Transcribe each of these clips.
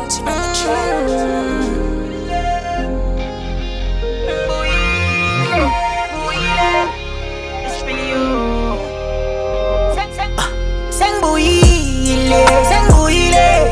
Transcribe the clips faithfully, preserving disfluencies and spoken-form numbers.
Mountain on the track. Sangbuile, sangbuile,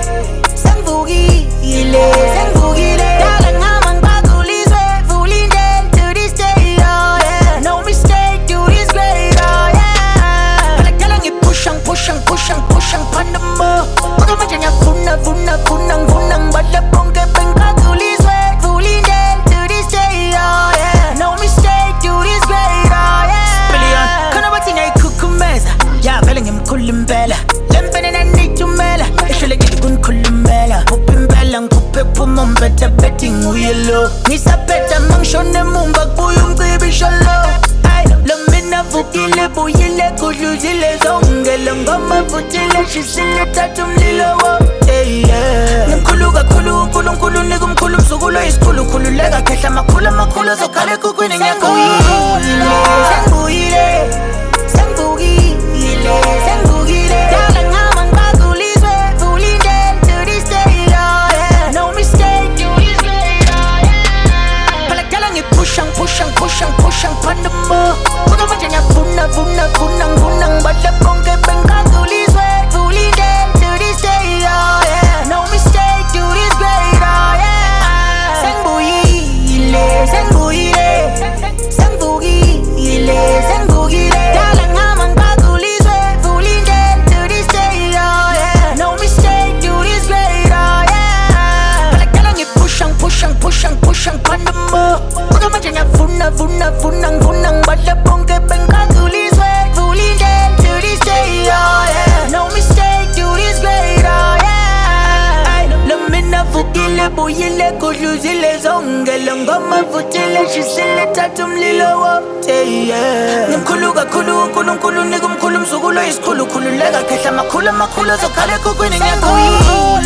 sangbuile, sangbuile. Dalang hamang pagulizwe, fulindel to this day, oh yeah. No mistake, do this great, oh yeah. Palagalang i-pushang, pushang, pushang, pushang pandamo. Pagkamajanya vuna, vuna, vunang, vunang. Balapong kepeng pagulizwe, fulindel to this day, oh yeah. No mistake, do this great, oh yeah. Billion, kana bating ay kukumeza. Yeah, feeling him kulimbela. Lempene na nitumela. Ishule gigun kulimbela. Pupimbelang pupepumom better betting uyelo. Nisa beta mangshone mumbag buyum kribishalo. Ay, lamina vukile buyile kujuzile zonge. Langama futile shisile tatum lilawo. Hey yeah. Nimkuluga kulu kulum kulu nigum kulum sugulo iskulu kulu lega kesha makula makula zokale kukwini nyakuyile. Sangbuile. Sangbuile, sangbuile. Dalang hamang pagulizwe, fulindel to this day, oh yeah. No mistake, do this great, oh yeah. Palagalang i-pushang, pushang, pushang, pushang pandamo. Pagkamajanya vuna, vuna, vunang, vunang. Balapong kepeng pagulizwe, fulindel to this day, oh yeah. No mistake, do this great, oh yeah. Sangbuile, sangbuile, sangbuile, sangbuile. Dalang hamang pagulizwe, fulindel to this day, oh yeah. No mistake, do this great, oh yeah. Palagalang i-pushang, pushang, pushang, pushang pandamo. Pagkamajanya vuna, vuna, vunang, vunang. Balapong kepeng pagulizwe, fulindel to this day, oh yeah. No mistake, do this great, oh yeah. Ay, lamina vukile buyile kujuzile zonge. Langama futile shisile tatum lilawo. Hey yeah. Nimkuluga kulu kulum kulu nigum kulum sugulo iskulu kulu lega kesha makula makula zokale kukwini nyakuyile.